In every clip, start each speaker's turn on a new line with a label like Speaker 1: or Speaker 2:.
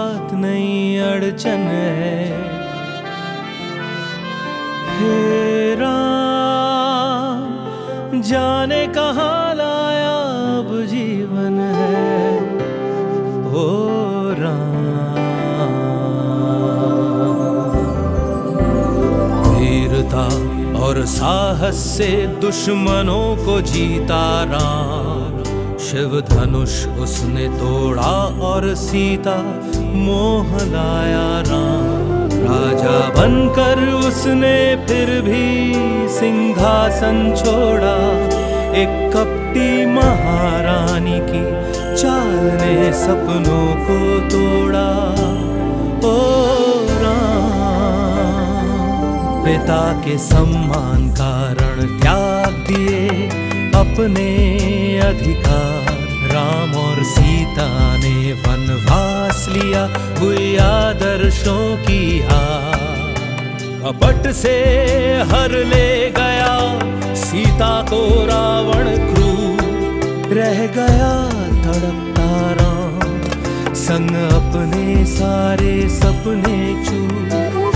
Speaker 1: बात नहीं अड़चन है। हे राम जाने कहाँ लाया अब जीवन है। ओ राम वीरता और साहस से दुश्मनों को जीता राम। शिव धनुष उसने तोड़ा और सीता मोह लाया राम। राजा बनकर उसने फिर भी सिंहासन छोड़ा। एक कपटी महारानी की चाल ने सपनों को तोड़ा। ओ राम पिता के सम्मान कारण त्याग दिए अपने अधिकार। राम और सीता ने वनवास लिया हुई आदर्शों की हार। कपट से हर ले गया सीता को रावण क्रूर। रह गया तड़पता राम संग अपने सारे सपने चूर।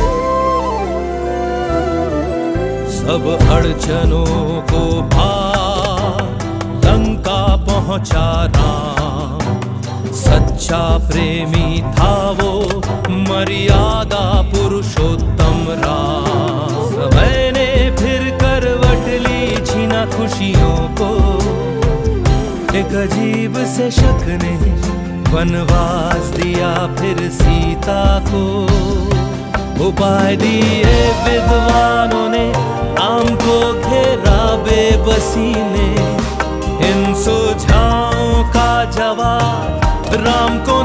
Speaker 1: सब अड़चनों को पार लंका पहुंचा राम। सच्चा प्रेमी था वो मर्यादा पुरुषोत्तम राम। समय ने फिर करवट ली छीना खुशियों को। एक अजीब से शक ने वनवास दिया फिर सीता को। उपाय दिए विद्वानों ने राम को घेरा बेबसी ने। इन सुझावों का जवाब राम को